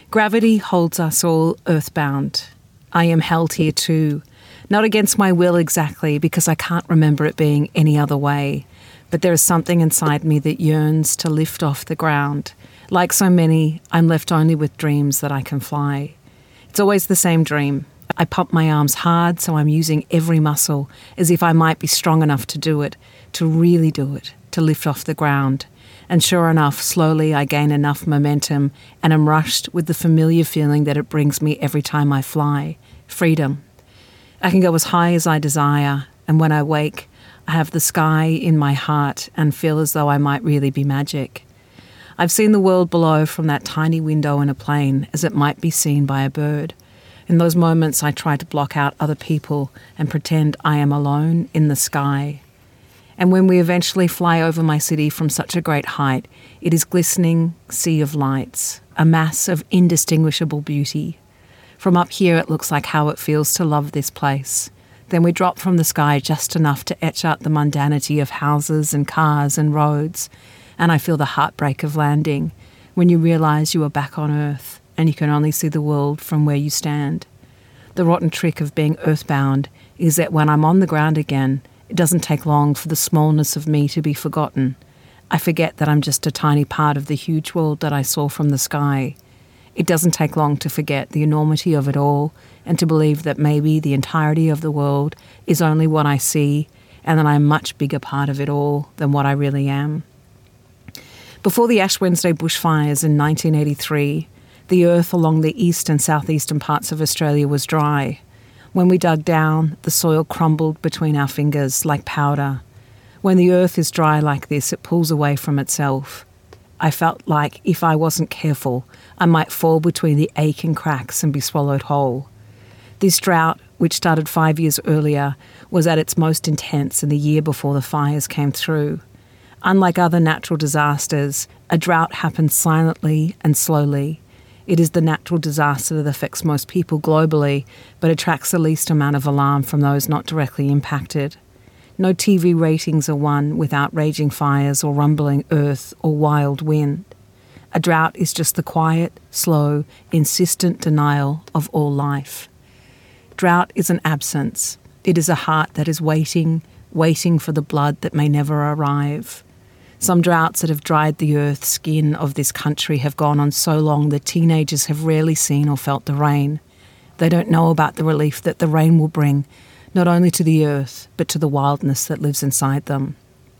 Gravity holds us all earthbound. I am held here too, not against my will exactly, because I can't remember it being any other way, but there is something inside me that yearns to lift off the ground. Like so many, I'm left only with dreams that I can fly. It's always the same dream. I pump my arms hard, so I'm using every muscle, as if I might be strong enough to do it, to really do it, to lift off the ground. And sure enough, slowly I gain enough momentum and am rushed with the familiar feeling that it brings me every time I fly. Freedom. I can go as high as I desire, and when I wake, I have the sky in my heart and feel as though I might really be magic. I've seen the world below from that tiny window in a plane as it might be seen by a bird. In those moments, I try to block out other people and pretend I am alone in the sky. And when we eventually fly over my city from such a great height, it is glistening sea of lights, a mass of indistinguishable beauty. From up here, it looks like how it feels to love this place. Then we drop from the sky just enough to etch out the mundanity of houses and cars and roads, and I feel the heartbreak of landing, when you realise you are back on Earth and you can only see the world from where you stand. The rotten trick of being earthbound is that when I'm on the ground again, it doesn't take long for the smallness of me to be forgotten. I forget that I'm just a tiny part of the huge world that I saw from the sky. It doesn't take long to forget the enormity of it all and to believe that maybe the entirety of the world is only what I see and that I'm a much bigger part of it all than what I really am. Before the Ash Wednesday bushfires in 1983, the earth along the east and southeastern parts of Australia was dry. When we dug down, the soil crumbled between our fingers like powder. When the earth is dry like this, it pulls away from itself. I felt like if I wasn't careful, I might fall between the aching cracks and be swallowed whole. This drought, which started 5 years earlier, was at its most intense in the year before the fires came through. Unlike other natural disasters, a drought happens silently and slowly. It is the natural disaster that affects most people globally, but attracts the least amount of alarm from those not directly impacted. No TV ratings are won without raging fires or rumbling earth or wild wind. A drought is just the quiet, slow, insistent denial of all life. Drought is an absence. It is a heart that is waiting for the blood that may never arrive. Some droughts that have dried the earth skin of this country have gone on so long that teenagers have rarely seen or felt the rain. They don't know about the relief that the rain will bring, not only to the earth, but to the wildness that lives inside them.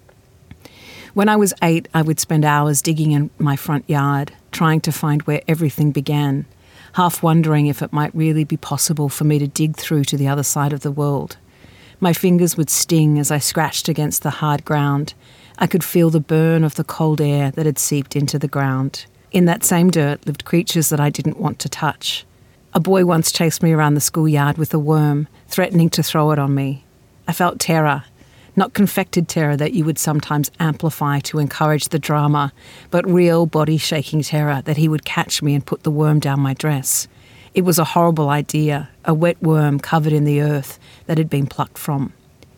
When I was 8, I would spend hours digging in my front yard, trying to find where everything began, half wondering if it might really be possible for me to dig through to the other side of the world. My fingers would sting as I scratched against the hard ground. I could feel the burn of the cold air that had seeped into the ground. In that same dirt lived creatures that I didn't want to touch. A boy once chased me around the schoolyard with a worm, threatening to throw it on me. I felt terror, not confected terror that you would sometimes amplify to encourage the drama, but real body-shaking terror that he would catch me and put the worm down my dress. It was a horrible idea, a wet worm covered in the earth that had been plucked from.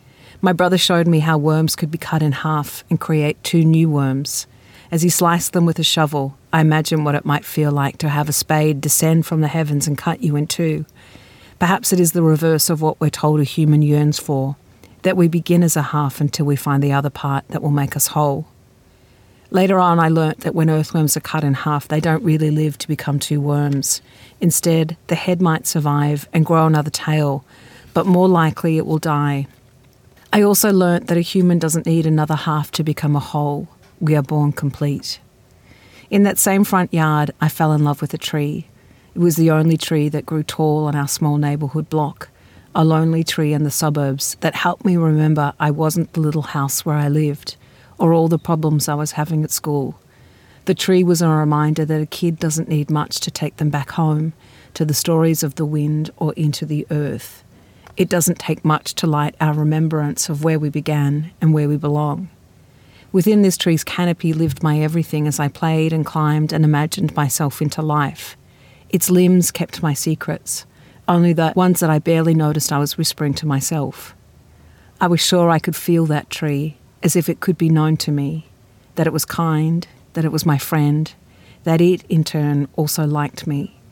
My brother showed me how worms could be cut in half and create 2 new worms. As he sliced them with a shovel, I imagined what it might feel like to have a spade descend from the heavens and cut you in 2. Perhaps it is the reverse of what we're told a human yearns for, that we begin as a half until we find the other part that will make us whole. Later on, I learnt that when earthworms are cut in half, they don't really live to become 2 worms. Instead, the head might survive and grow another tail, but more likely it will die. I also learnt that a human doesn't need another half to become a whole. We are born complete. In that same front yard, I fell in love with a tree. It was the only tree that grew tall on our small neighbourhood block, a lonely tree in the suburbs that helped me remember I wasn't the little house where I lived, or all the problems I was having at school. The tree was a reminder that a kid doesn't need much to take them back home, to the stories of the wind or into the earth. It doesn't take much to light our remembrance of where we began and where we belong. Within this tree's canopy lived my everything as I played and climbed and imagined myself into life. Its limbs kept my secrets, only the ones that I barely noticed I was whispering to myself. I was sure I could feel that tree, as if it could be known to me, that it was kind, that it was my friend, that it, in turn, also liked me.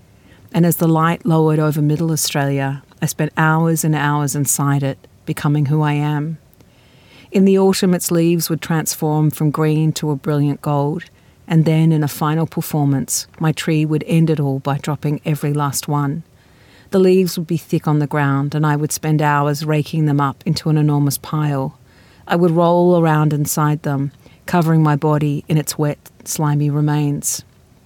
and as the light lowered over Middle Australia, I spent hours and hours inside it, becoming who I am. In the autumn, its leaves would transform from green to a brilliant gold, and then in a final performance, my tree would end it all by dropping every last one. The leaves would be thick on the ground, and I would spend hours raking them up into an enormous pile. I would roll around inside them, covering my body in its wet, slimy remains.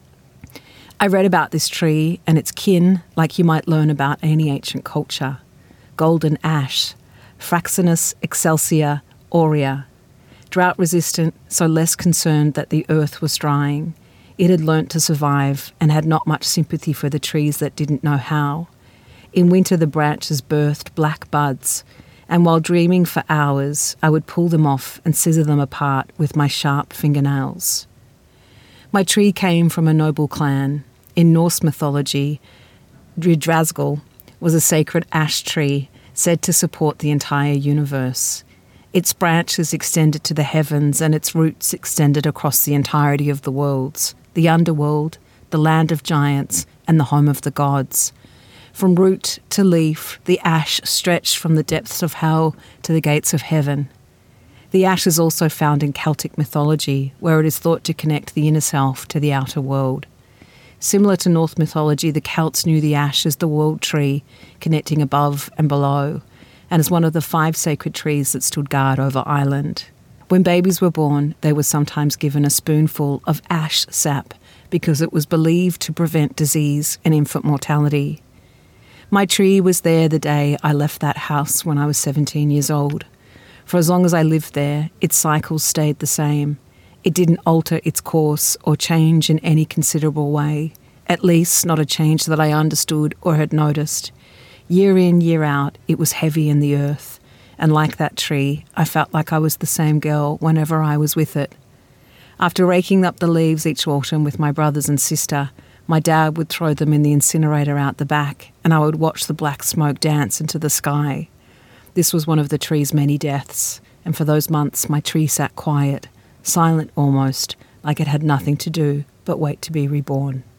I read about this tree and its kin like you might learn about any ancient culture. Golden ash, Fraxinus excelsior aurea. Drought-resistant, so less concerned that the earth was drying. It had learnt to survive and had not much sympathy for the trees that didn't know how. In winter the branches birthed black buds, and while dreaming for hours, I would pull them off and scissor them apart with my sharp fingernails. My tree came from a noble clan. In Norse mythology, Yggdrasil was a sacred ash tree said to support the entire universe. Its branches extended to the heavens and its roots extended across the entirety of the worlds, the underworld, the land of giants, and the home of the gods. From root to leaf, the ash stretched from the depths of hell to the gates of heaven. The ash is also found in Celtic mythology, where it is thought to connect the inner self to the outer world. Similar to Norse mythology, the Celts knew the ash as the world tree, connecting above and below, and as one of the 5 sacred trees that stood guard over Ireland. When babies were born, they were sometimes given a spoonful of ash sap because it was believed to prevent disease and infant mortality. My tree was there the day I left that house when I was 17 years old. For as long as I lived there, its cycles stayed the same. It didn't alter its course or change in any considerable way, at least not a change that I understood or had noticed. Year in, year out, it was heavy in the earth, and like that tree, I felt like I was the same girl whenever I was with it. After raking up the leaves each autumn with my brothers and sister, my dad would throw them in the incinerator out the back, and I would watch the black smoke dance into the sky. This was one of the tree's many deaths, and for those months my tree sat quiet, silent almost, like it had nothing to do but wait to be reborn.